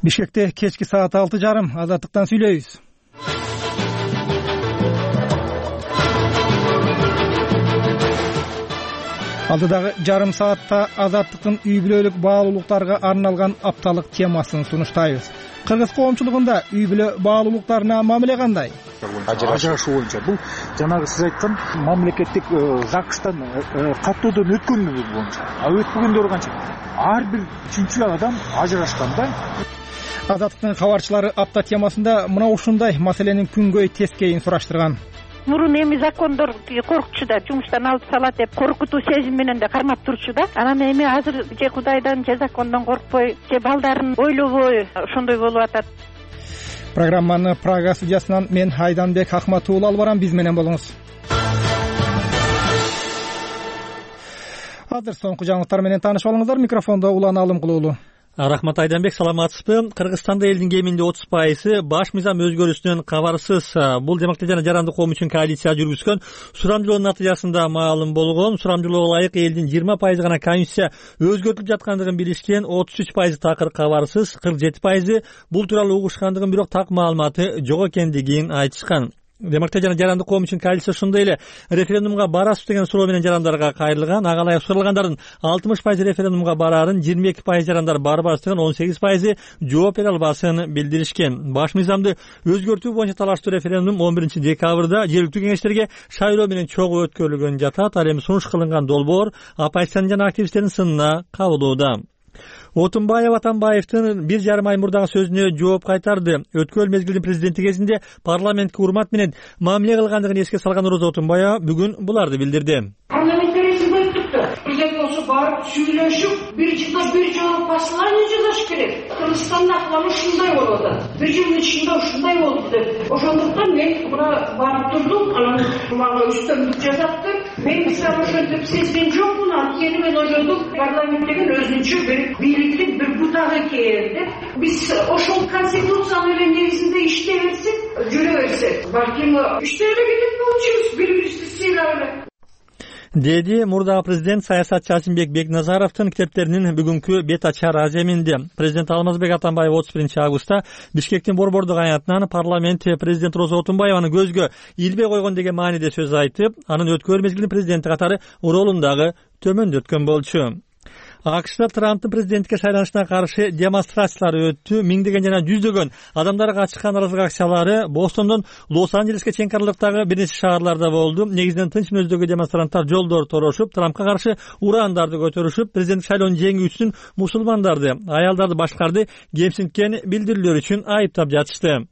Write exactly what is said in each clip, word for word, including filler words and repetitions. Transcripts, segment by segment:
Бишкекте кечки саат алты жарым Азаттыктан сүйлөйбүз. Алдыдагы жарым саатта Азаттыктын үй бүлөлүк баалуулуктарга арналган апталык темасын сунуштайбыз. Кыргыз коомчулугунда үй бүлө баалуулуктарына мамиле кандай? Ажырашуу боюнча бул жанагы сиз айткан мамлекеттик ЗАГСтан каттоодон өткөнүбүз боюнча. А өтпөгөндөр канча? Ар бир үчүнчү адам ажырашканда. Азаттыктын кабарчылары апта темасында мына ушундай маселенин күнгөй тескейин сураштырган. Мурун эми закондор коркчу да жумуштан алып салат деп коркутуу сезим менен да кармап турчу да. Анан эми азыр же Кудайдан же закондон коркпой, же балдарын ойлобой ошондой болуп атат. Программаны Прага студиясынан мен Айданбек Ахматуулу алып барам, биз менен болуңуз. Азыр соңку жаңылыктар менен таанышып алыңыздар. Микрофондо Улан Алымкулуулу. Рахмат Айданбек, саламатсызбы? Кыргызстанда элдин кеминде отуз пайызы баш мыйзам өзгөрүүсүнөн кабарсыз. Бул демократия жана жарандык коом үчүн коалиция жүргүзгөн сурамжылоонун натыйжасында маалым болгон. Сурамжылоого ылайык элдин жыйырма пайызы гана конституция өзгөртүлүп жаткандыгын билишкен, отуз үч пайызы такыр кабарсыз, кырк жети пайызы бул тууралуу угушкандыгын, бирок так маалыматы жок экендигин айтышкан. Демократия жана жарандык коом үчүн коалиция ошондой эле референдумга барасыз деген суроо менен жарандарга кайрылган. Ага ылайык суралгандардын алтымыш пайызы референдумга барарын, жыйырма эки пайыз жарандар барбастыгын, он сегиз пайызы жооп бере албасын билдиришкен. Баш мыйзамды өзгөртүү боюнча талаштуу референдум он биринчи декабрда жергиликтүү кеңештерге шайлоо менен чогуу өткөрүлгөн жатат. Ал эми сунуш кылынган долбоор оппозициянын жана активисттердин сынына кабылууда. Отунбаев Атамбаевдин бир жарым ай мурдагы сөзүнө жооп кайтарды. Өткөн мезгилдин президенти кезинде парламентке урмат менен мамиле кылгандыгын эске салган Роза Отунбаева бүгүн буларды билдирди. Президент болсо барып сүйлөшүп, бир жылда бир жолу послание жазыш керек. Кыргызстанда акыбар ушундай болуп атат. Бир жылдын ичинде ушундай болду деп. Ошондуктан мен мына барып турдум, анан мага үстөмдүк жазатты. Мен сразу ошентип сезген жокмун, анткени мен ойлодум, парламент деген өзүнчө бир бийликтин бир бутагы экен деп. Биз ошол конституциянын негизинде иштей берсек, жүрө берсек, балким иштеле кетет болчубуз, бири-бирибизди сыйлап эле. Деди мурдагы президент саясатчы Асимбек Бекназаровдун китептеринин бүгүнкү бет ачар аземинде. Президент Алмазбек Атамбаев отуз биринчи августта Бишкектин борбордук аянтынан парламент президент Роза Отунбаеваны көзгө илбей койгон деген мааниде сөз айтып, анын өткөр мезгилдин президенти катары ролун дагы төмөндөткөн болчу. АКШда Трамптын президенттикке шайланышына каршы демонстрациялар өттү. Миңдеген жана жүздөгөн адамдарга ачыккан нааразылык акциялары Бостондон Лос-Анджелеске чейинки аралыктагы бир нече шаарларда болду. Негизинен тынч мүнөздөгү демонстранттар жолдор торошуп, Трампка каршы урандарды көтөрүшүп, президенттик шайлоонун жеңүүчүсүн мусулмандарды, аялдарды башкарды кемсинткен билдирүүлөр үчүн айыптап жатышты.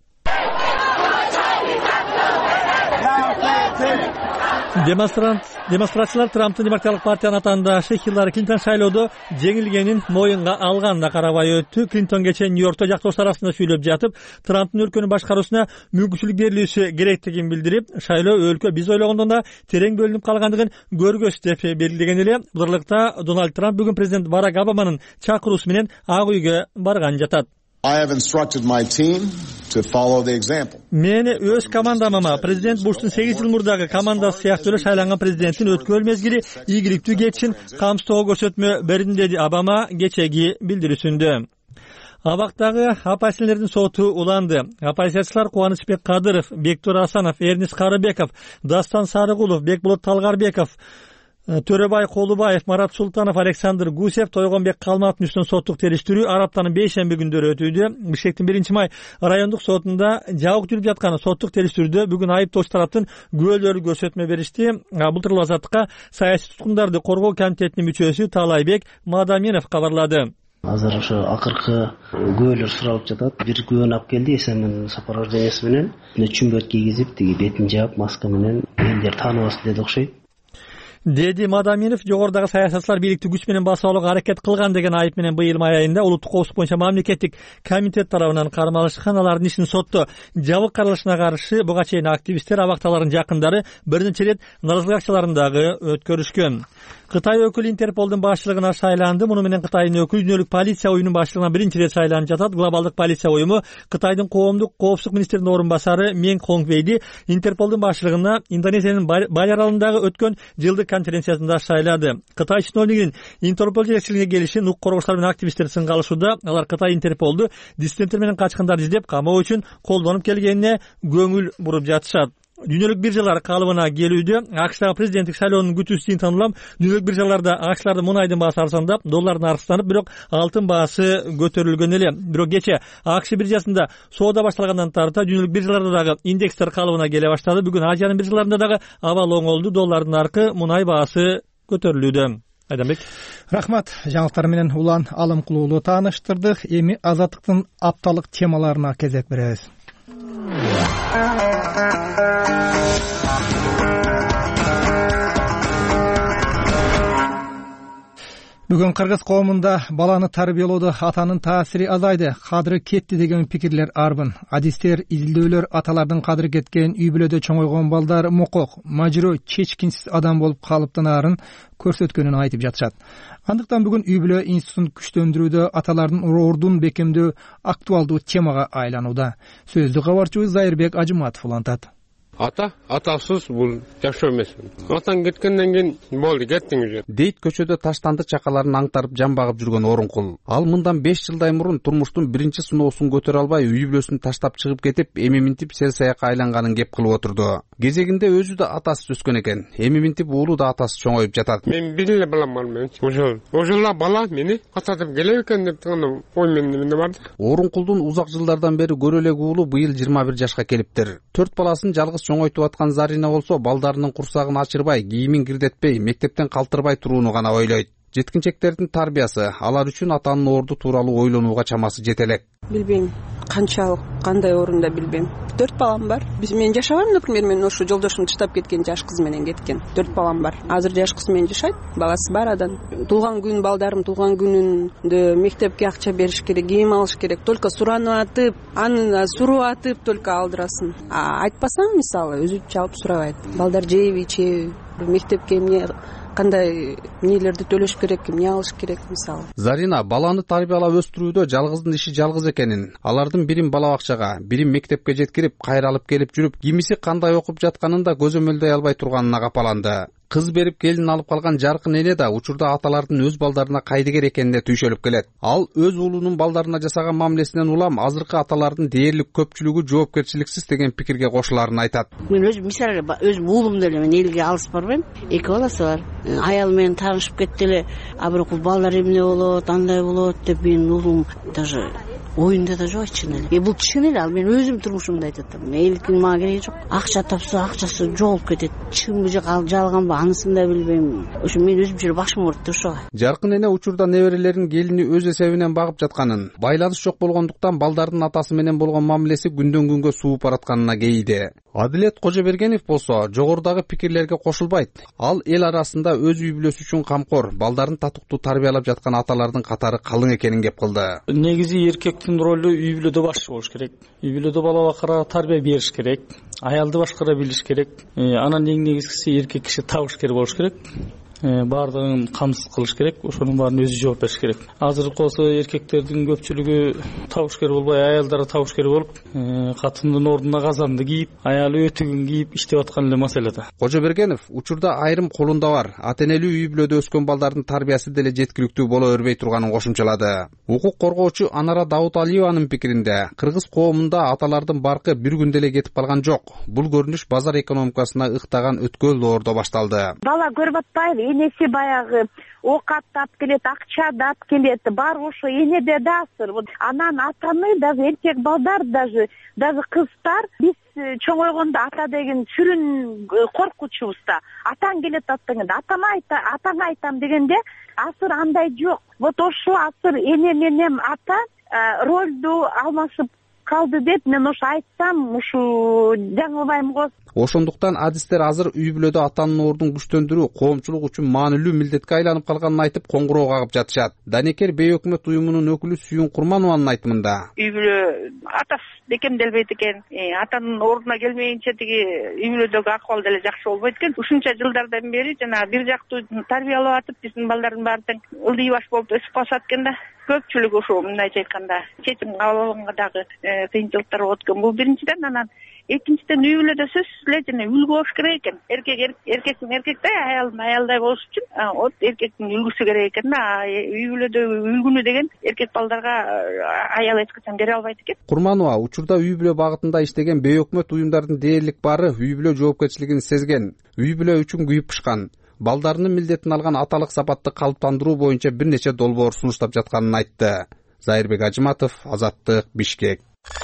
Демонстрант демонстрациялар Трамптын демократиялык партиянын атаандашы Хиллари Клинтон шайлоодо жеңилгенин моюнга алганына карабай өттү. Клинтон кечээ Нью-Йоркто жактоштор арасында сүйлөп жатып, Трамптын өлкөнү башкаруусуна мүмкүнчүлүк берилиши керектигин билдирип, шайлоо өлкө биз ойлогондон да терең бөлүнүп калгандыгын көргөз деп белгилеген эле. Бууралыкта Дональд Трамп бүгүн президент Барак Обаманын чакыруусу менен Ак үйгө барган жатат. I have instructed my team to follow the example. Мен өз командама президент Буштун сегиз жыл мурдагы командасы сыяктуу эле шайланган президенттин өткөн мезгили ийгиликтүү кетишин камсыздоого көрсөтмө бердим, деди Обама кечеги билдирүүсүндө. Абактагы оппозиционерлердин соту уланды. Оппозициячылар Кубанычбек Кадыров, Бектур Асанов, Эрнис Карыбеков, Дастан Сарыгулов, Бекболот Талгарбеков, Төрөбай Колубаев, Марат Султанов, Александр Гусев, Тойгонбек Калматовдун үстүнөн соттук териштирүү ар аптанын бейшемби күндөрү өтүүдө. Бишкектин биринчи май райондук сотунда жабык жүрүп жаткан соттук териштирүүдө бүгүн айыптоочу тараптын күбөлөрү көрсөтмө беришти. Былтыр Азаттыкка саясий туткундарды коргоо комитетинин мүчөсү Таалайбек Мадаминов кабарлады. Азыр ошо акыркы күбөлөр суралып жатат. Бир күбөнү алып келди, эсенин сопровождениясы менен, чүмбөт кийгизип, тиги бетин жаап, маска менен элдер тааныбасын деди окшойт. Деди Мадаминов, жогорудагы саясатчылар бийликти күч менен басып алууга аракет кылган деген айып менен быйыл май айында улуттук коопсуздук боюнча мамлекеттик комитет тарабынан кармалышкан. Алардын ишин сотто жабык каралышына каршы буга чейин активисттер, абакталардын жакындары бир нече рет нааразылык акчаларын дагы өткөрүшкөн. Кытай өкүлү Интерполдун башчылыгына шайланды. Муну менен Кытайдын өкүл дүйнөлүк полиция уюмунун башчылыгына биринчи рет шайланып жатат. Глобалдык полиция уюму Кытайдын коомдук коопсуздук министринин орун басары Мен Хонгвейди Интерполдун башчылыгына Индонезиянын Бали аралындагы өткөн жылдык конференциясында шайлады. Кытай чиновнигинин Интерпол жетекчилигине келиши укук коргоочулар менен активисттер сынга алышууда. Алар Кытай Интерполду диссиденттер менен качкандар издеп камоо үчүн колдонуп келгенине көңүл буруп жатышат. Дүйнөлүк биржалар калыбына келүүдө. АКШтагы президенттик шайлоонун күтүүсүн танылам. Дүйнөлүк биржаларда АКШлардын мунайдын баасы арзандап, доллар наркстанып, бирок алтын баасы көтөрүлгөн эле. Бирок кече АКШ биржасында соода башталгандан тарта дүйнөлүк биржаларда дагы индекстер калыбына келе баштады. Бүгүн Азиянын биржаларында дагы абал оңолду. Доллардын наркы, мунай баасы көтөрүлүүдө. Айданбек. Рахмат. Жаңылыктар менен Улан Алымкулуулу тааныштырдык. Эми азаттыктын апталык темаларына кезек беребиз. Бүгүн кыргыз коомунда баланы тарбиялоодо атанын таасири азайды, кадыры кетти деген пикирлер арбын. Адистер, изилдөөлөр аталардын кадыры кеткен, үй бүлөдө чоңойгон балдар мокок, мажыроо, чечкинсиз адам болуп калыптынаарын көрсөткөнүн айтып жатышат. Андыктан бүгүн үй бүлө институтун күчтөндүрүүдө аталардын ордун бекемдөө актуалдуу темага айланууда. Сөздү кабарчыбыз Зайырбек Ажыматов улантат. Ата, атасыз бул жашоо эмес. Атаң кеткенден кийин болду, кеттиңиз. Дейт көчөдө таштанды чакаларын аңтарып жан багып жүргөн Орункул. Ал мындан беш жылдай мурун турмуштун биринчи сыноосун көтөрө албай үй бүлөсүн таштап чыгып кетип, эми минтип сер-саякка айланганын кеп кылып отурду. Кезегинде өзү да атасыз өскөн экен. Эми минтип уулу да атасы чоңоюп жатат. Мен бир эле балам бар менин. Ошол, ошол бала мени кататып келе экен деп турган ой менде барды. Орункулдун узак жылдардан бери көрө элек уулу быйыл жыйырма бир жашка келиптир. Төрт баласын жалгыз чоңойтуп аткан Зарина болсо, балдарынын курсагын ачырбай, кийимин кирдетпей, мектептен калтырбай турууну гана ойлойт. Жеткинчектердин тарбиясы алар үчүн атанын орду тууралуу ойлонууга чамасы жете элек. Билбейм, канчалык, кандай орунда билбейм. Төрт балам бар. Биз мен жашабайм, например, мен ошо жолдошум таштап кеткен жаш кыз менен кеткен. Төрт балам бар. Азыр жаш кыз менен жашайт, баласы бар адан. Туулган күн балдарым туулган күнүндө мектепке акча бериш керек, кийим алыш керек. Только суранып атып, аны суруу атып только алдырасын. А айтпасаң, мисалы, өзү чалып сурабайт. Балдар жейби, ичеби, мектепке эмне кандай эмнелерди төлөш керек, эмне алыш керек мисалы. Зарина баланы тарбиялап өстүрүүдө жалгыздын иши жалгыз экенин, алардын бирин бала бакчага, бирин мектепке жеткирип, кайра алып келип жүрүп, кимиси кандай окуп жатканын да көзөмөлдөй албай турганына капаланды. Кыз берип келин алып калган жаркын эне да учурда аталардын өз балдарына кайдыгер экенине түйшөлүп келет. Ал өз уулунун балдарына жасаган мамилесинен улам азыркы аталардын дээрлик көпчүлүгү жоопкерчиликсиз деген пикирге кошуларын айтат. Мен өз мисалы өз уулумду эле мен элге алыс барбайм. Эки баласы бар. Аял менен таанышып кетти эле, а бирок балдар эмне болот, андай болот деп менин уулум даже оюнда да жок чын эле. Бул чын эле, ал мен өзүм турмушумда айтып атам. Элдин мага кереги жок. Акча тапса, акчасы жоолуп кетет. Чынбы же жалганбы анысын да билбейм. Ошо мен өзүмчө башым ооруп ошого. Жаркын эне учурда неберелерин келини өз эсебинен багып жатканын, байланыш жок болгондуктан балдардын атасы менен болгон мамилеси күндөн күнгө сууп баратканына кейиди. Адилет Кожобергенов болсо жогорудагы пикирлерге кошулбайт. Ал эл арасында өз үй бүлөсү үчүн камкор, балдарын татыктуу тарбиялап жаткан аталардын катары калың экенин кеп кылды. Негизи эркектин ролу үй бүлөдө башчы болуш керек. Үй бүлөдө бала бакырга тарбия бериш керек. Аялды башкара билиш керек. Анан эң негизгиси эркек киши табышкер болуш керек. Бардыгын камсыз кылыш керек, ошонун баарын өзү жооп бериш керек. Азыркы болсо эркектердин көпчүлүгү табышкер болбой, аялдары табышкер болуп, катындын ордуна казанды кийип, аялы өтүгүн кийип иштеп аткан эле маселе да. Кожобергенов учурда айрым колунда бар ата-энелүү үй бүлөдө өскөн балдардын тарбиясы деле жеткиликтүү боло өрбөй турганын кошумчалады. Укук коргоочу Анара Дауталиеванын пикиринде, кыргыз коомунда аталардын баркы бир күндө эле кетип калган жок. Бул көрүнүш базар экономикасына ыктаган өткөл доордо башталды. Бала көрүп атпайбы, энеси баягы окат тап келет, акча дап келет, бар ошо энеде даасыр. Анан атаны даже эркек балдар даже даже кыздар биз чоңойгондо ата деген сүрүн коркучубуз да. Атаң келет аттаңда, атама айта, атаңа айтам дегенде азыр андай жок. Вот ошо азыр эне менен ата ролду алмашып калды деп мен ошо айтсам, ушу жаңылбайм го. Ошондуктан адистер азыр үй бүлөдө атанын ордун күчтөндүрүү коомчулук үчүн маанилүү милдетке айланып калганын айтып коңгуроо кагып жатышат. Данекер бейөкмөт уюмунун өкүлү Сүйүн Курманованын айтымында, үй бүлө атасы бекемделбейт экен, атанын ордуна келмейинче тиги үй бүлөдөгү акыбал деле жакшы болбойт экен. Ушунча жылдардан бери жана бир жактуу тарбиялап атып, биздин балдардын баары тең ылдый баш болуп өсүп калышат экен да. Көпчүлүгү ошо мындайча айтканда чечим кабыл алганга дагы кыйынчылыктар болуп өткөн. Бул биринчиден. Анан экинчиден үй бүлөдө сөзсүз эле жана үлгү болуш керек экен. Эркек эркектин эркектэй, аялдын аялдай болуш үчүн вот эркектин үлгүсү керек экен да. Үй бүлөдө үлгүнү деген эркек балдарга аял эч качан бере албайт экен. Курманова учурда үй бүлө багытында иштеген бейөкмөт уюмдардын дээрлик баары үй бүлө жоопкерчилигин сезген, үй бүлө үчүн күйүп пышкан, балдарынын милдетин алган аталык сапатты калыптандыруу боюнча бир нече долбоор сунуштап жатканын айтты. Зайырбек Ажыматов, Азаттык, Бишкек.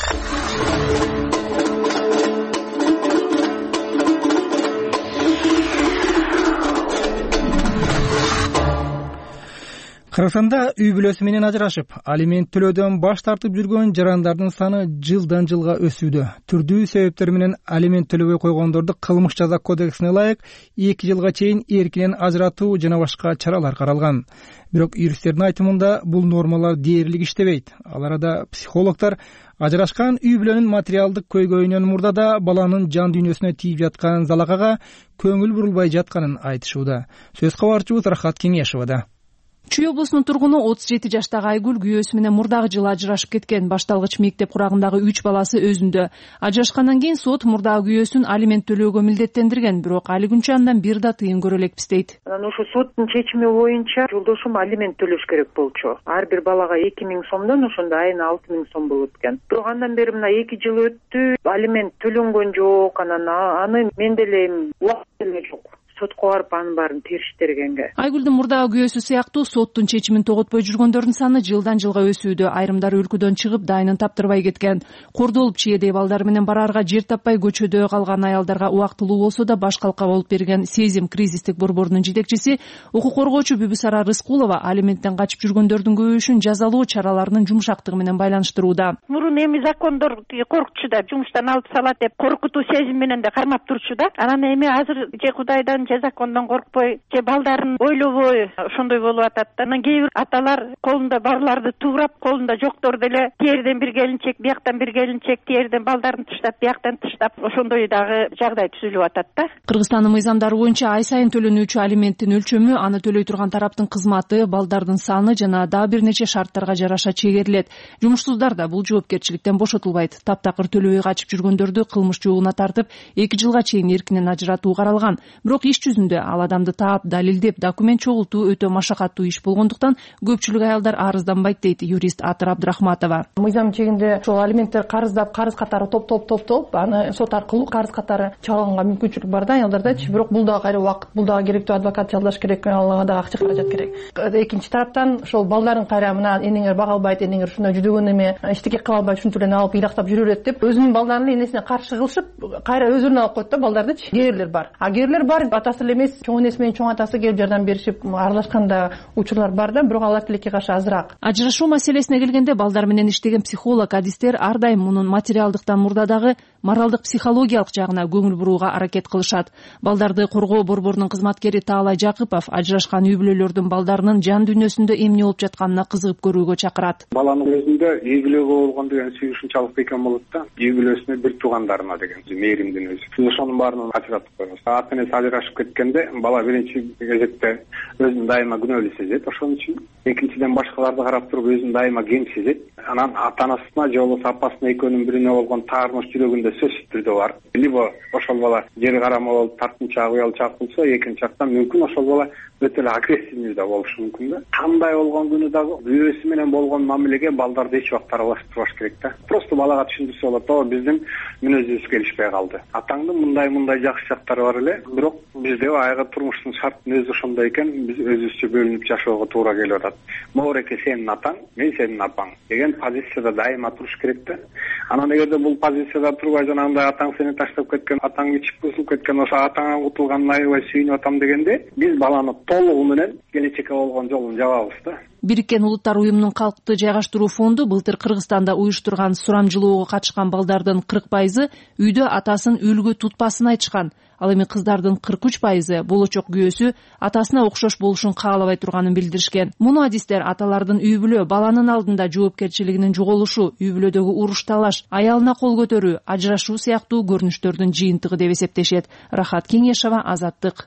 Кыргызстанда үй бүлөсү менен ажырашып, алимент төлөөдөн баш тартып жүргөн жарандардын саны жылдан жылга өсүүдө. Түрдүү себептер менен алимент төлөбөй койгондорду кылмыш жаза кодексине ылайык эки жылга чейин эркинен ажыратуу жана башка чаралар каралган. Бирок юристтердин айтымында бул нормалар дээрлик иштебейт. Ал арада психологдор ажырашкан үй бүлөнүн материалдык көйгөйүнөн мурдада баланын жан дүйнөсүнө тийип жаткан залакага көңүл бурулбай жатканын айтышууда. Сөз кабарчыбыз Рахат Кеңешевада. Чүй облусунун тургуну отуз жети жаштагы Айгүл күйөөсү менен мурдагы жылы ажырашып кеткен. Башталгыч мектеп курагындагы үч баласы өзүндө. Ажырашкандан кийин сот мурдагы күйөөсүн алимент төлөөгө милдеттендирген, бирок али күнчө андан бир да тыйын көрө элекпиз дейт. Анан ошо соттун чечими боюнча жолдошум алимент төлөш керек болчу. Ар бир балага эки миң сомдон ошондо айына алты миң сом болуп экен. Бирок андан бери мына эки жыл өттү, алимент төлөнгөн жок. Анан аны мен деле убакыт деле жок. Сотко барып анын баарын териштиргенге. Айгүлдүн мурдагы күйөөсү сыяктуу соттун чечимин тоготпой жүргөндөрдүн саны жылдан жылга өсүүдө. Айрымдары өлкөдөн чыгып, дайынын таптырбай кеткен. Кордолуп чиедей балдары менен бараарга жер таппай көчөдө калган аялдарга убактылуу болсо да баш калка болуп берген Сезим кризистик борборунун жетекчиси, укук коргоочу Бүбүсара Рыскулова алименттен качып жүргөндөрдүн көбөйүшүн жазалоо чараларынын жумшактыгы менен байланыштырууда. Мурун эми закондор коркчу да, жумуштан алып салат деп коркутуу сезим менен да кармап турчу да. Анан эми азыр же Кудайдан же закондон коркпой, же балдарын ойлобой ошондой болуп атат. Анан кээ бир аталар колунда барларды туурап, колунда жоктор деле тиерден бир келинчек, бияктан бир келинчек, тиерден балдарын таштап, бияктан таштап, ошондой дагы жагдай түзүлүп атат да. Кыргызстандын мыйзамдары боюнча ай сайын төлөнүүчү алименттин өлчөмү, аны төлөй турган тараптын кызматы, балдардын саны жана дагы бир нече шарттарга жараша чегерилет. Жумушсуздар да бул жоопкерчиликтен бошотулбайт. Таптакыр төлөбөй качып жүргөндөрдү кылмыш жообуна тартып, эки жылга чейин эркинен ажыратуу каралган. Бирок иш жүзүндө ал адамды таап, далилдеп, документ чогултуу өтө машакаттуу иш болгондуктан көпчүлүк аялдар арызданбайт дейт юрист Атыр Абдрахматова. Мыйзам чегинде ошол алименттер карыздап, карыз катары топтоп топтоп, аны сот аркылуу карыз катары чалганга мүмкүнчүлүк бар да аялдардачы. Бирок бул дагы кайра убакыт, бул дагы керектүү адвокат жалдаш керек, алга дагы акча каражат керек. Экинчи тараптан ошол балдарын кайра мына энеңер бага албайт, энеңер ушундай жүдөгөн эме, эчтеке кыла албайт, ушинтип эле алып ыйлактап жүрө берет деп, өзүнүн балдарынын энесине каршы кылышып, кайра өздөрүнө алып коет да балдардычы. Кээрлер бар. А кээрлер бар, атасы эле эмес, чоң энеси менен чоң атасы келип жардам беришип аралашканда учурлар бар да, бирок алар тилекке каршы азыраак. Ажырашуу маселесине келгенде балдар менен иштеген психолог, адистер ар дайым мунун материалдыктан мурда дагы моралдык психологиялык жагына көңүл бурууга аракет кылышат. Балдарды коргоо борборунун кызматкери Таалай Жакыпов ажырашкан үй бүлөлөрдүн балдарынын жан дүйнөсүндө эмне болуп жатканына кызыгып көрүүгө чакырат. Баланын өзүндө үй бүлөгө болгон деген сүйүүшүнчалык экен болот да. Үй бүлөсүнө бир туугандарына деген мээримдин өзү. Биз ошонун баарын ажыратып коебуз. Ата энеси ажырашып кеткенде бала биринчи кезекте өзүн дайыма күнөөлүү сезет. Ошон үчүн экинчиден башкаларды карап туруп өзүн дайыма кем сезет. Анан ата-анасына же болбосо апасына экөөнүн бирине болгон таарыныч жүрөгүндө сөзсүз түрдө бар. Либо ошол бала жер карама болуп тартынчаак, уялчаак болсо, экинчи жактан мүмкүн ошол бала өтө эле агрессивный да болушу мүмкүн да. Кандай болгон күнү дагы күйөөсү менен болгон мамилеге балдарды эч убакта аралаштырбаш керек да. Просто балага түшүндүрсө болот, о биздин мүнөзүбүз келишпей калды. Атаңдын мындай мындай жакшы жактары бар эле, бирок бизде айга турмуштун шартынын өзү ошондой экен, биз өзүбүзчө бөлүнүп жашоого туура келип атат. Моореке сенин атаң, мен сенин апаң деген позицияда дайыма туруш керек да. Анан эгерде бул позицияда турбай жанагындай атаң сени таштап кеткен, атаң ичип бузулуп кеткен, ошо атаңан кутулганына аябай сүйүнүп атам дегенде, биз баланы толугу менен келечекке болгон жолун жабабыз да. Бириккен Улуттар уюмунун калкты жайгаштыруу фонду былтыр Кыргызстанда уюштурган сурамжылоого катышкан балдардын кырк пайызы үйдө атасын үлгү тутпасын айтышкан. Ал эми кыздардын кырк үч пайызы болочок күйөөсү атасына окшош болушун каалабай турганын билдиришкен. Муну адистер аталардын үй бүлө баланын алдында жоопкерчилигинин жоголушу, үй бүлөдөгү уруш талаш, аялына кол көтөрүү, ажырашуу сыяктуу көрүнүштөрдүн жыйынтыгы деп эсептешет. Рахат Кеңешева, Азаттык.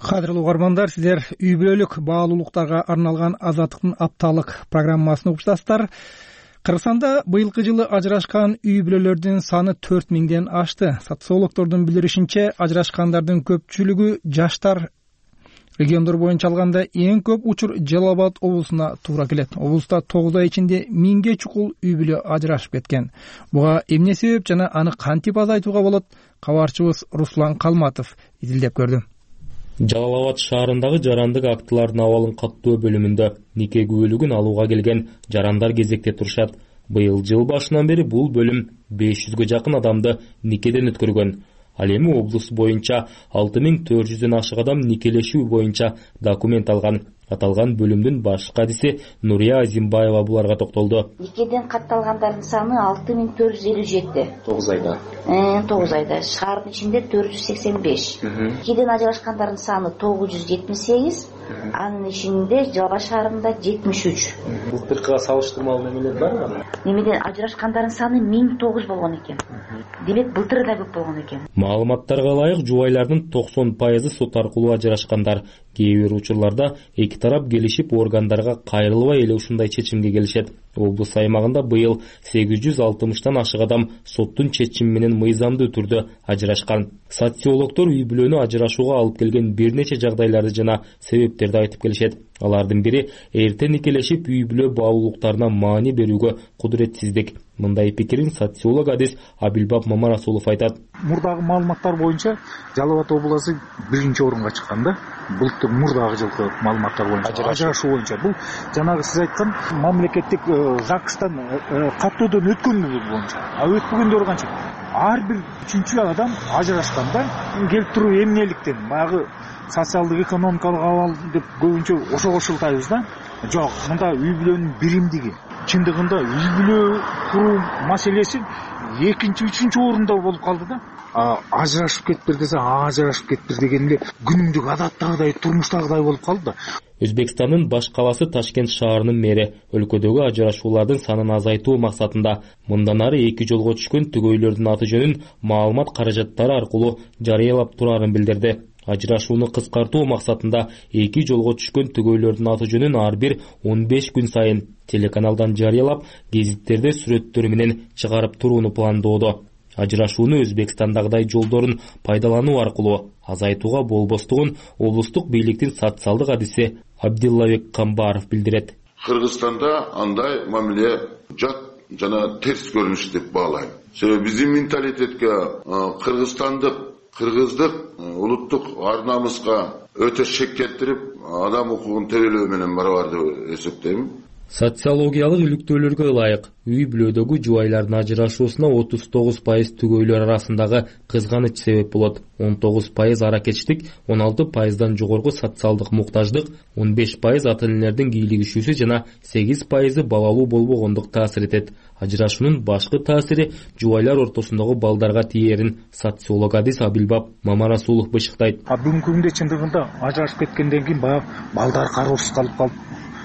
Кадырлуу угармандар, сиздер үй бүлөлүк баалуулуктарга арналган Азаттыктын апталык программасын угуштасыздар. Кыргызстанда быйылкы жылы ажырашкан үй бүлөлөрдүн саны төрт миңден ашты. Социологдордун билдиришинче, ажырашкандардын көпчүлүгү жаштар. Региондор боюнча алганда эң көп учур Жалал Абад облусуна туура келет. Облуста тогуз ай ичинде миңге чукул үй бүлө ажырашып кеткен. Буга эмне себеп жана аны кантип азайтууга болот? Кабарчыбыз Руслан Калматов изилдеп көрдү. Жалал Абад шаарындагы жарандык актылардын абалын каттоо бөлүмүндө нике күбөлүгүн алууга келген жарандар кезекте турушат. Быйыл жыл башынан бери бул бөлүм беш жүзгө жакын адамды никеден өткөргөн. Ал эми облус боюнча алты миң төрт жүздөн ашык адам никелешүү боюнча документ алган. Аталган бөлүмдүн баш кадиси Нурия Азимбаева буларга токтолду. Никеден катталгандардын саны алты миң төрт жүз элүү жети. тогуз айда. тогуз айда. Шаардын ичинде төрт жүз сексен беш. Никеден ажырашкандардын саны тогуз жүз жетимиш сегиз. Анын ичинде Жалал Абад шаарында жетимиш үч. Былтыркыга салыштырмалуу немелер барбы? Немеден ажырашкандардын саны миң тогуз болгон экен. Демек былтыр да көп болгон экен. Маалыматтарга ылайык, жубайлардын токсон пайызы сот аркылуу ажырашкандар. Кээ бир учурларда эки тарап келишип органдарга кайрылбай эле ушундай чечимге келишет. Облус аймагында быйыл сегиз жүз алтымыштан ашык адам соттун чечими менен мыйзамдуу түрдө ажырашкан. Социологдор үй бүлөнү ажырашууга алып келген бир нече жагдайларды жана себептерди айтып келишет. Алардын бири эрте никелешип үй бүлө баалуулуктарына маани берүүгө кудуретсиздик. Мындай пикирин социолог адис Абилбап Мамарасулов айтат. Мурдагы маалыматтар боюнча Жалал Абад облусу биринчи орунга чыккан да. Былтыр мурдагы жылкы маалыматтар боюнча ажырашуу боюнча бул жанагы сиз айткан мамлекеттик ЗАГСтан каттоодон өткөнү боюнча. А өтпөгөндөр канча? Ар бир үчүнчү адам ажырашканда келип туруу эмнеликтен баягы социалдык экономикалык абал деп көбүнчө ошо кошултайбыз да. Жок, мында үй бүлөнүн биримдиги. Чындыгында үй бүлө куруу маселеси экинчи, үчүнчү орунда болуп калды да. Ажырашып кетиптир десе, ажырашып кетиптир деген эле күнүмдүк адаттагыдай, турмуштагыдай болуп калды да. Өзбекстандын баш каласы Ташкент шаарынын мэри өлкөдөгү ажырашуулардын санын азайтуу максатында мындан ары эки жолго түшкөн түгөйлөрдүн аты жөнүн маалымат каражаттары аркылуу жарыялап турарын билдирди. Ажырашууну кыскартуу максатында эки жолго түшкөн түгөйлөрдүн аты жөнүн ар бир он беш күн сайын телеканалдан жарыялап, гезиттерде сүрөттөрү менен чыгарып турууну пландоодо. Ажырашууну Өзбекстандагыдай жолдорун пайдалануу аркылуу азайтууга болбостугун облустук бийликтин социалдык адиси Абдиллабек Камбаров билдирет. Кыргызстанда андай мамиле жат жана терс көрүнүш деп баалайм. Себеби биздин менталитетке кыргызстандык кыргыздык улуттук ар намыска өтө шек келтирип, адам укугун тебелөө менен барабар деп эсептейм. Социологиялык иликтөөлөргө ылайык, үй бүлөдөгү жубайлардын ажырашуусуна отуз тогуз пайыз түгөйлөр арасындагы кызганыч себеп болот. он тогуз пайыз аракечтик, он алты пайыздан жогорку социалдык муктаждык, он беш пайыз ата-энелердин кийлигишүүсү жана сегиз пайызы балалуу болбогондук таасир этет. Ажырашуунун башкы таасири жубайлар ортосундагы балдарга тиерин социолог адис Абилбап Мамарасулов бышыктайт. А бүгүнкү күндө чындыгында ажырашып кеткенден кийин баягы балдар кароосуз калып калып,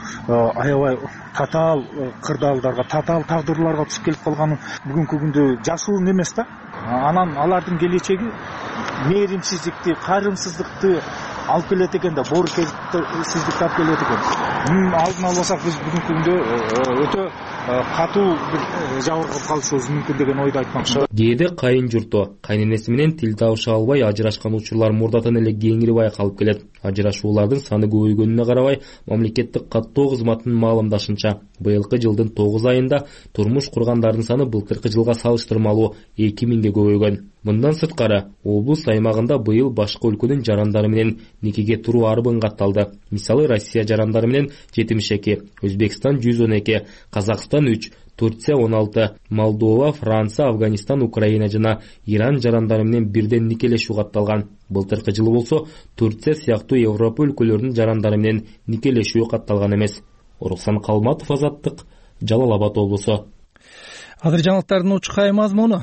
аябай татаал кырдаалдарга, татаал тагдырларга түшүп келип калганы бүгүнкү күндө жашуун эмес да. Анан алардын келечеги мээримсиздикти, кайрымсыздыкты алып келет экен да, бооруксиздикти алып келет экен. Мунун алдын албасак биз бүгүнкү күндө өтө катуу бир жабыркап калышыбыз мүмкүн деген ойду айтмакчымын. Кээде кайын журту, кайненеси менен тил табыша албай ажырашкан учурлар мурдатан эле кеңири байкалып келет. Ажырашуулардын саны көбөйгөнүнө карабай, мамлекеттик каттоо кызматынын маалымдашынча, быйылкы жылдын тогуз айында турмуш кургандардын саны былтыркы жылга салыштырмалуу эки миңге көбөйгөн. Мындан сырткары, облус аймагында быйыл башка өлкөнүн жарандары менен никеге туруу арбын катталды. Мисалы, Россия жарандары менен жетимиш эки, Өзбекстан жүз он эки, Казакстан үч, Турция он алты, Молдова, Франция, Афганистан, Украина жана Иран жарандары менен бирден никелешүү катталган. Былтыркы жылы болсо, Турция сыяктуу Европа өлкөлөрүнүн жарандары менен никелешүү катталган эмес. Руслан Калматов, Азаттык, Жалал Абад облусу. Азыр жаңылыктардын учкай мазмуну.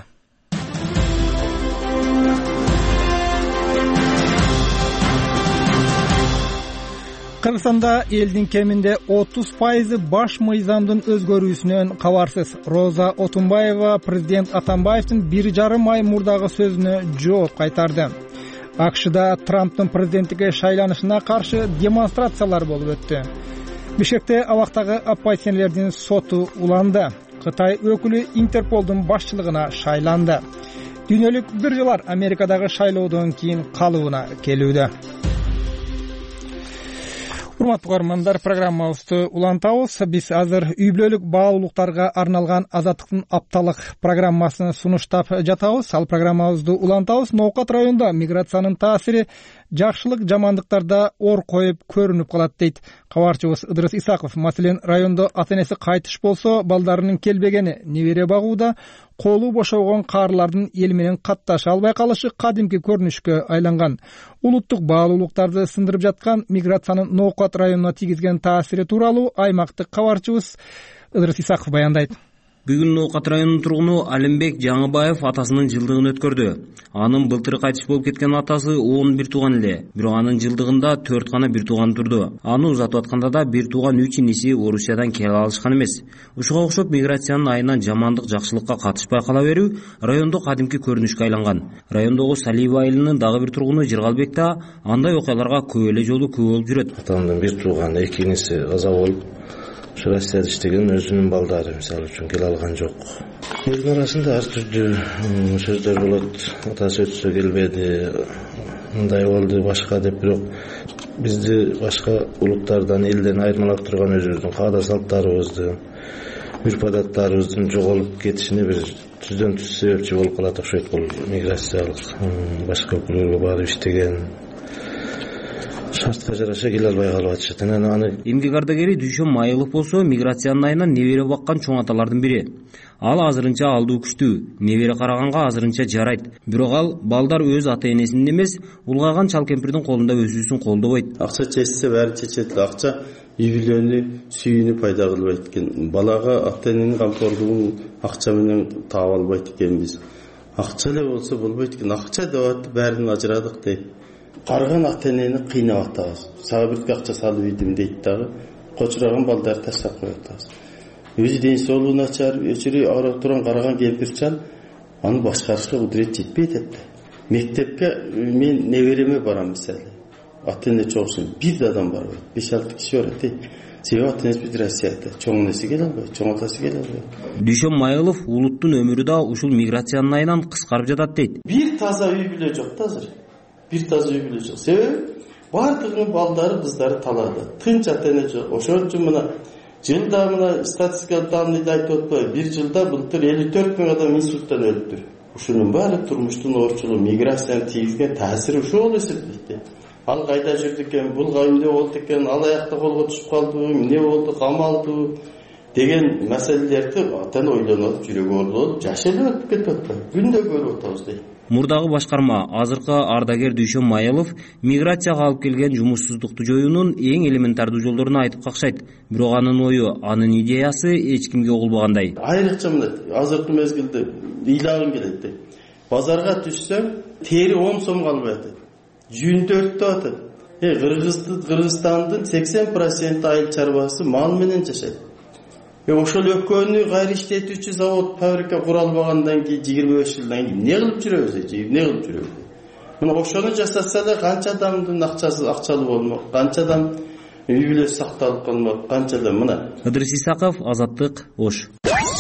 Кыргызстанда элдин кеминде отуз пайызы баш мыйзамдын өзгөрүүсүнөн кабарсыз. Роза Отунбаева президент Атамбаевдин бир жарым ай мурдагы сөзүнө жооп кайтарды. акшда Трамптын президенттикке шайланышына каршы демонстрациялар болуп өттү. Бишкекте абактагы оппозиционерлердин соту уланды. Кытай өкүлү Интерполдун башчылыгына шайланды. Дүйнөлүк биржалар Америкадагы шайлоодон кийин калыбына келүүдө. Урматтуу угармандар, программабызды улантабыз. Биз азыр үй бүлөлүк баалуулуктарга арналган Азаттыктын апталык программасын сунуштап жатабыз. Ал программабызды улантабыз. Ноокат районунда миграциянын таасири жакшылык жамандыктарда ор коюп көрүнүп калат дейт кабарчыбыз Ыдырыс Исаков. Маселен, райондо ата-энеси кайтыш болсо, балдарынын келбегени, небере багууда колу бошогон каарылардын эл менен катташа албай калышы кадимки көрүнүшкө айланган. Улуттук баалуулуктарды сындырып жаткан миграциянын Ноокат районуна тийгизген таасири тууралуу аймактык кабарчыбыз Ыдырыс Исаков баяндайт. Бүгүн Ноокат районунун тургуну Алимбек Жаңыбаев атасынын жылдыгын өткөрдү. Анын былтыр кайтыш болуп кеткен атасы он бир тууган эле. Бирок анын жылдыгында төрт гана бир тууган турду. Аны узатып атканда да бир тууган үч иниси Орусиядан келе алышкан эмес. Ушуга окшоп миграциянын айынан жамандык жакшылыкка катышпай кала берүү райондо кадимки көрүнүшкө айланган. Райондогу Салиева айылынын дагы бир тургуну Жыргалбек да андай окуяларга көп эле жолу күбө болуп жүрөт. Атамдын бир тууганы, эки иниси каза болуп, ушу Россияда иштеген өзүнүн балдары мисалы үчүн келе алган жок. Элдин арасында ар түрдүү сөздөр болот. Атасы өтсө келбеди, мындай болду, башка деп. Бирок бизди башка улуттардан, элден айырмалап турган өзүбүздүн каада салттарыбызды, үрп адаттарыбыздын жоголуп кетишине бир түздөн түз себепчи болуп калат окшойт. Бул миграциялык башка өлкөлөргө барып иштеген, шартка жараша келе албай калып атышат. Аны эмгек ардагери Дүйшөн Майылов болсо миграциянын айынан небере баккан чоң аталардын бири. Ал азырынча алдуу күчтүү, небере караганга азырынча жарайт. Бирок ал балдар өз ата-энесинин эмес, улгайган чал кемпирдин колунда өсүүсүн колдобойт. Акча чечсе баары чечет. Акча үй бүлөнү, сүйүүнү пайда кылбайт экен. Балага ата-эненин камкорлугун акча менен таап албайт экенбиз. Акча эле болсо болбойт экен. Акча деп атып баарынан ажырадык дейт. Карыган ата-энени кыйнап атабыз. Сага бир акча салып ийдим дейт дагы. Кочураган балдарды таштап коюп атабыз. Өзү ден соолугу начар, өчүрү ара турган караган кемпирчан аны башкарышка кудурет жетпейт эпти. Мектепке мен небереме барам мисалы. Ата-эне чогусун бир да адам барбайт. беш алты киши барат дейт. Себеби ата-энеси биз Россияда. Чоң энеси келе албайт, чоң атасы келе албайт. Дүйшөн Майылов улуттун өмүрү да ушул миграциянын айынан кыскарып жатат дейт. Бир таза үй бүлө жок да азыр. Бир таза үй бүлө жок. Себеби бардыгынын балдары, кыздары талаада. Тынч ата-эне жок. Ошон үчүн мына жылда мына статистикалык данныйды айтып атпайбы? Бир жылда былтыр элүү төрт миң адам инсульттан өлүптүр. Ушунун баары турмуштун оорчулугу, миграциянын тийгизген таасири ушул болуп эсептелет. Ал кайда жүрдү экен, бул эмне болду экен, алаякта колго түшүп калдыбы, эмне болду, камалдыбы деген маселелерди атан ойлонуп, жүрөгү оорулуп, жашелеп өтүп кетип атпайбы? Күндө көрүп атабыз дейт. Мурдагы башкарма азыркы ардагер Дүйшөн Майылов миграцияга алып келген жумушсуздукту жоюунун эң элементардуу жолдорун айтып какшайт. Бирок анын ою, анын идеясы эч кимге угулбагандай. Айрыкча мына азыркы мезгилде ыйлагым келет дейт. Базарга түшсөң, тери он сомго албай атат. Жүн төрттө атат. Э, Кыргызстандын сексен проценти айыл чарбасы мал менен жашайт. Э, ошол экөөнү кайра иштетүүчү завод, фабрика кура албагандан кийин жыйырма беш жылдан кийин эмне кылып жүрөбүз, эмне кылып жүрөбүз? Мына ошону жасаса эле канча адамдын акчасы акчалуу болмок, канча адам үй бүлөсү сакталып калмак, канча адам мына. Ыдырыс Исаков, Азаттык, Ош.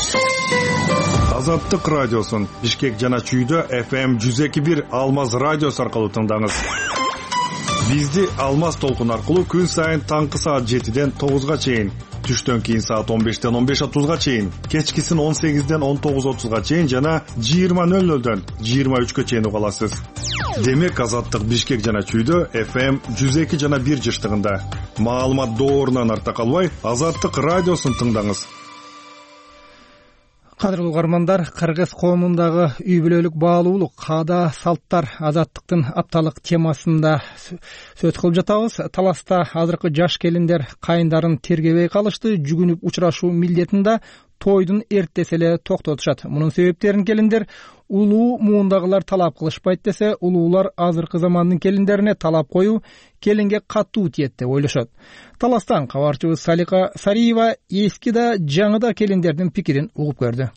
Азаттык радиосун Бишкек жана Чүйдө эф эм жүз эки бир Алмаз радиосу аркылуу тыңдаңыз. Бизди Алмаз толкун аркылуу күн сайын таңкы саат жетиден тогузга чейин, түштөн кийин саат он бештен он беш отузга чейин, кечкисин он сегизден он тогуз отузга чейин жана жыйырма нөл нөлдөн жыйырма үчкө чейин уга аласыз. Демек Азаттык Бишкек жана Чүйдө эф эм жүз эки жана бир жыштыгында. Маалымат доорунан арта калбай, Азаттык радиосун тыңдаңыз. Кадырлуу угармандар, кыргыз коомундагы үй бүлөлүк баалуулук, каада салттар Азаттыктын апталык темасында сөз кылып жатабыз. Таласта азыркы жаш келиндер кайындарын тергебей калышты, жүгүнүп учурашуу милдетинде тойдун эртеси эле токтотушат. Мунун себептерин келиндер улуу муундагылар талап кылышпайт десе, улуулар азыркы замандын келиндерине талап коюу келинге катуу тиет деп ойлошот. Таластан кабарчыбыз Салика Сариева эски да жаңы да келиндердин пикирин угуп көрдү.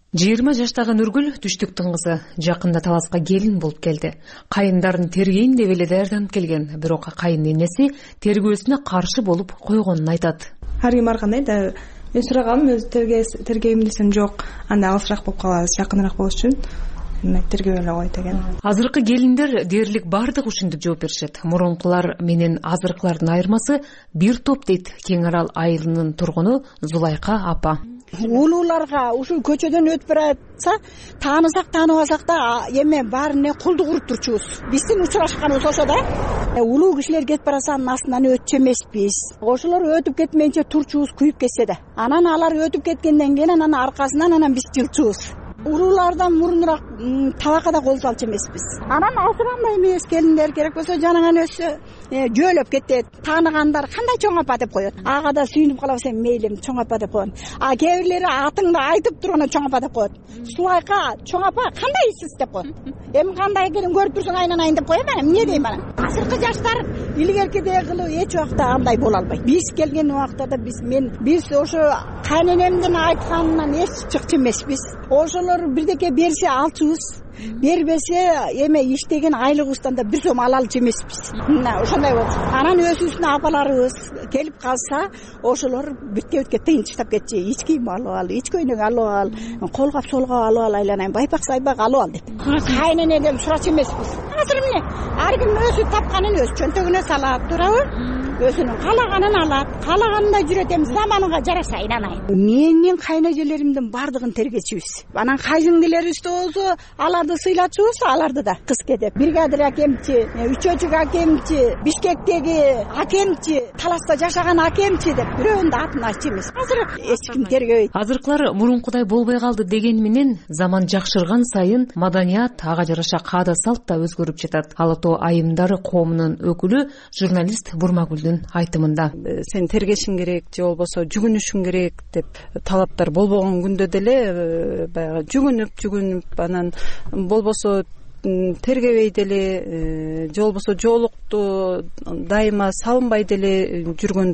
жыйырма жаштагы Нургүл түштүктүн кызы жакында таласка келин болуп келди. Кайындарын тергейин деп эле даярданып келген, бирок кайын энеси тергөөсүнө каршы болуп койгонун айтат. Ар ким ар кандай да мен сураганмын, өзү тергейм десем жок, анда алысыраак болуп калабыз, жакыныраак болуш үчүн тергөө эле кой деген. Азыркы келиндер дээрлик баардыгы ушинтип жооп беришет. Мурункулар менен азыркылардын айырмасы бир топ дейт Кең Арал айылынын тургуну Зулайка апа. Улууларга ушул көчөдөн өтүп баратса, таанысак тааныбасак да эме баарына кулдук уруп турчубуз. Биздин учурашканыбыз ошо да. Улуу кишилер кетип барса анын астынан өтчү эмеспиз. Ошолор өтүп кетмейинче турчубуз күйүп кетсе да. Анан алар өтүп кеткенден кийин анан аркасынан анан биз жылчубуз. Улуулардан мурунураак табакада кол салчу эмеспиз. Анан азырандай эмес келиндер керек болсо жанаган өсө жөөлөп кетет. Тааныгандар кандай чоң апа деп коет. Ага да сүйүнүп кала берсем мейлим чоң апа деп коет. А кээ бирлери атыңды айтып турганда чоң апа деп коет. Сулайка чоң апа кандайсыз деп коет. Эми кандай экенин көрүп турсаң айнанайын деп коем анан. Эмне дейм анан? Азыркы жаштар илгеркидей кылып эч убакта андай боло албайт. Биз келген убактарда биз мен биз ошо кайненемдин айтканынан эч чыкчу эмеспиз. Ошолор бирдеке берсе алчубуз, бербесе эме иштеген айлыгыбыздан да бир сом ала алчу эмеспиз. Мына ошондой болчу. Анан өзүбүздүн апаларыбыз келип калса, ошолор бүткө-бүткө тыйынчыктап кетчү. Ич кийим алып ал, ич көйнөк алып ал, колгап солгап алып ал, айланайын байпак сайбак алып ал деп. Кайненеден сурачу эмеспиз. Азыр эмне? Ар ким өзү тапканын өз чөнтөгүнө салат, туурабы? Өзүнүн каалаганын алат, каалагандай жүрөт. Эми заманга жараша айнанайын. Менин кайнэжелеримдин бардыгын тергечүбүз. Анан кайзиңдилерибиз болсо аларды сыйлачубуз, аларды да кызке деп. Бригадир акемчи, үчөөчүк акемчи, Бишкектеги акемчи, Таласта жашаган акемчи деп бирөөнүн да атын айтчу эмес. Азыр эч ким тергебейт. Азыркылар мурункудай болбой калды деген менен заман жакшырган сайын маданият, ага жараша каада салт да өзгөрүп жатат. Ала Тоо айымдары коомунун өкүлү журналист Бурмагүлдүн айтымында. Сен тергешиң керек же болбосо жүгүнүшүң керек деп талаптар болбогон күндө деле баягы жүгүнүп жүгүнүп анан болбосо тергебей деле же болбосо жоолукту дайыма салынбай деле жүргөн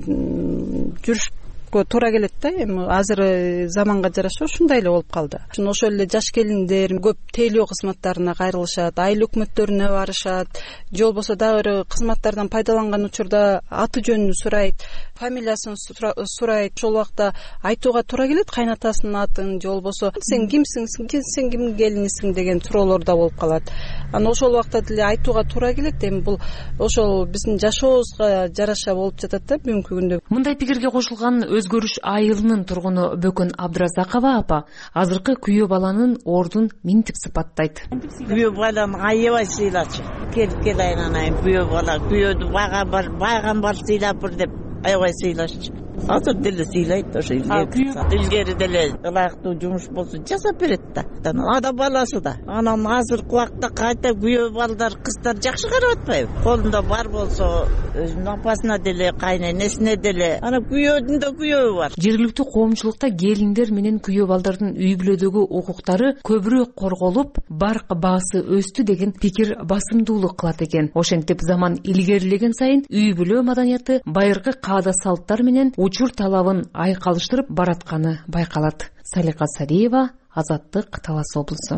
жүрүш туура келет да. Эми азыр заманга жараша ушундай эле болуп калды. Ошол эле жаш келиндер көп тейлөө кызматтарына кайрылышат, айыл өкмөттөрүнө барышат, же болбосо дагы бир кызматтардан пайдаланган учурда аты жөнүн сурайт, фамилиясын сурайт. Ошол убакта айтууга туура келет кайнатасынын атын, же болбосо сен кимсиң, сен кимдин келинисиң деген суроолор да болуп калат. Анан ошол убакта деле айтууга туура келет. Эми бул ошол биздин жашообузга жараша болуп жатат да бүгүнкү күндө. Мындай пикирге кошулган Өзгөрүш айылынын тургуну Бөкөн Абдыразакова апа азыркы күйөө баланын ордун минтип сыпаттайт. Күйөө баланы аябай сыйлачу. Келип кел айнанайын күйөө бала, күйөөдү бага бар, байган бар сыйлап бир деп аябай сыйлашчу. Азыр деле сыйлайт ошо илгери деле ылайыктуу жумуш болсо жасап берет да. Ада баласы да. Анан азыркы убакта кайта күйөө балдар, кыздар жакшы карап атпайбы? Колунда бар болсо өзүнүн апасына деле, кайненесине деле, анан күйөөдүн да күйөө бар. Жергиликтүү коомчулукта келиндер менен күйөө балдардын үй бүлөдөгү укуктары көбүрөөк корголуп, барк баасы өстү деген пикир басымдуулук кылат экен. Ошентип заман илгерилеген сайын үй бүлө маданияты байыркы каада салттар менен учур талабын айкалыштырып баратканы байкалат. Салика Сариева, Азаттык, Талас облусу.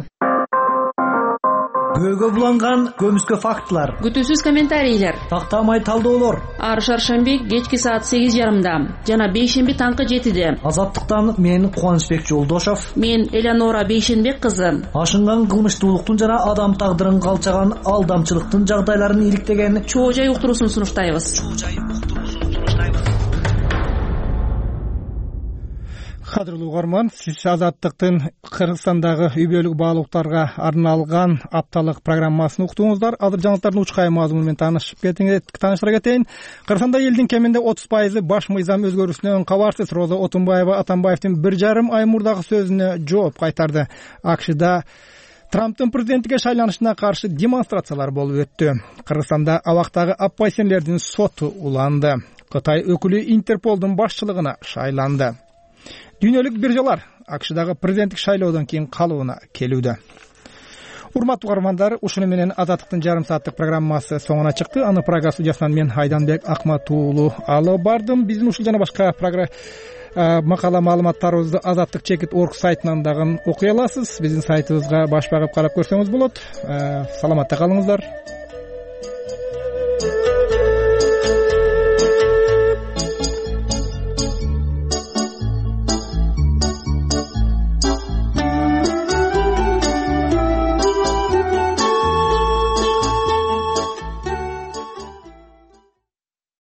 Күбөгө буланган көмүскө фактылар, күтүүсүз комментарийлер, тактамай талдоолор. Ар шаршемби кечки саат сегиз жарымда жана бейшемби таңкы жетиде. Азаттыктан мен Кубанычбек Жолдошов, мен Элеонора Бейшенбек кызы. Ашынган кылмыштуулуктун жана адам тагдырын калчаган алдамчылыктын жагдайларын иликтеген чоо жай уктуруусун сунуштайбыз. Кадырлуу угарман, сиз Азаттыктын Кыргызстандагы үй бүлөлүк баалуулуктарга арналган апталык программасын уктуңуздар. Азыр жаңылыктардын учкай мазмуну менен таанышып таанышыра кетейин. Кыргызстанда элдин кеминде отуз пайызы баш мыйзам өзгөрүүсүнөн кабарсыз. Роза Отунбаева Атамбаевдин бир жарым ай мурдагы сөзүнө жооп кайтарды. АКШда Трамптын президенттикке шайланышына каршы демонстрациялар болуп өттү. Кыргызстанда абактагы оппозиционерлердин соту уланды. Кытай өкүлү Интерполдун башчылыгына шайланды. Дүйнөлүк биржалар АКШдагы президенттик шайлоодон кийин калыбына келүүдө. Урматтуу угармандар, ушуну менен Азаттыктын жарым сааттык программасы соңуна чыкты. Аны программа студиясынан мен Айданбек Акматуулу алып бардым. Биздин ушул жана башка программа макала маалыматтарыбызды азаттык чекит орг сайтынан дагы окуй аласыз. Биздин сайтыбызга баш багып карап көрсөңүз болот. Саламатта калыңыздар.